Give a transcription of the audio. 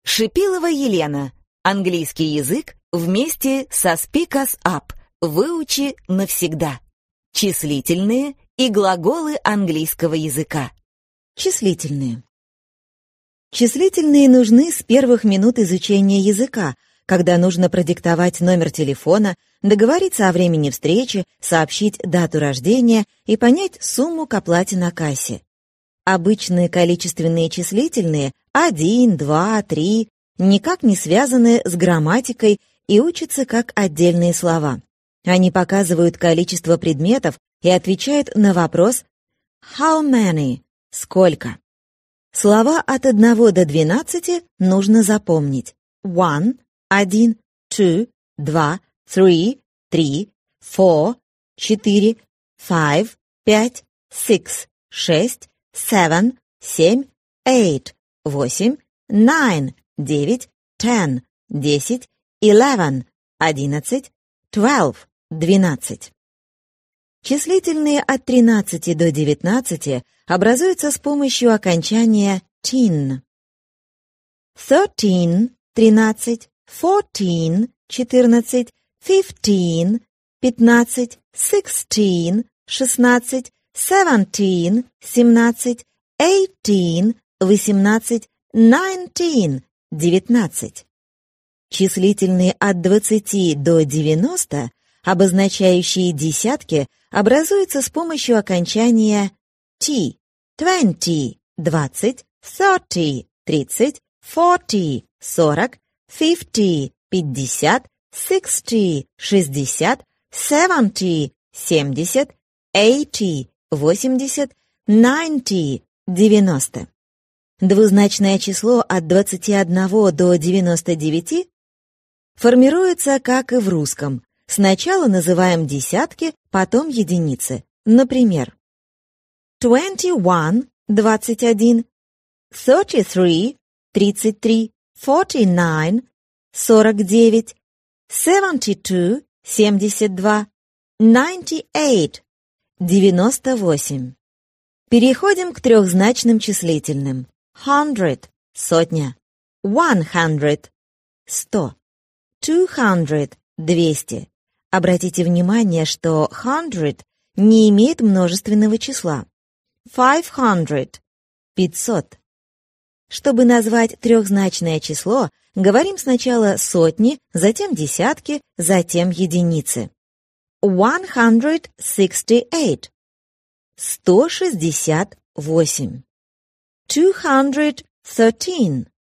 Шипилова Елена. Английский язык вместе со Speak Us Up. Выучи навсегда. Числительные и глаголы английского языка. Числительные. Числительные нужны с первых минут изучения языка, когда нужно продиктовать номер телефона, договориться о времени встречи, сообщить дату рождения и понять сумму к оплате на кассе. Обычные количественные числительные 1, 2, 3 никак не связаны с грамматикой и учатся как отдельные слова. Они показывают количество предметов и отвечают на вопрос «How many?» — «Сколько?». Слова от 1 до 12 нужно запомнить. One — 1, 2, 2, 3, 3, 4, 4, 5, 5, 6, 6, 7, 7, 8, 8, 9, 9, 10, 10, 11, 11, 12, 12. Числительные от 13 до 19 образуются с помощью окончания «tin». 13 — 13, 14 — 14, 15 — 15, 16 — 16, 17 — 17, 18 — 18, 19 — 19. Числительные от 20 до 90, обозначающие десятки, образуются с помощью окончания «t». 20 — 20, 30 — 30, 40 — 40, 50 — 50, 60 — 60, 70 — 70, 80 — 80, 90 — 90. Двузначное число от 21 до 99 формируется, как и в русском. Сначала называем десятки, потом единицы. Например, 21 — 21, 33 — 33, 49 — 49, 72 — 72, 98 — 98. Переходим к трехзначным числительным. 100 — сотня, 100 — 100, 200 — 200. Обратите внимание, что 100 не имеет множественного числа. 500 — 500. Чтобы назвать трехзначное число, говорим сначала сотни, затем десятки, затем единицы. 168 — 168. 213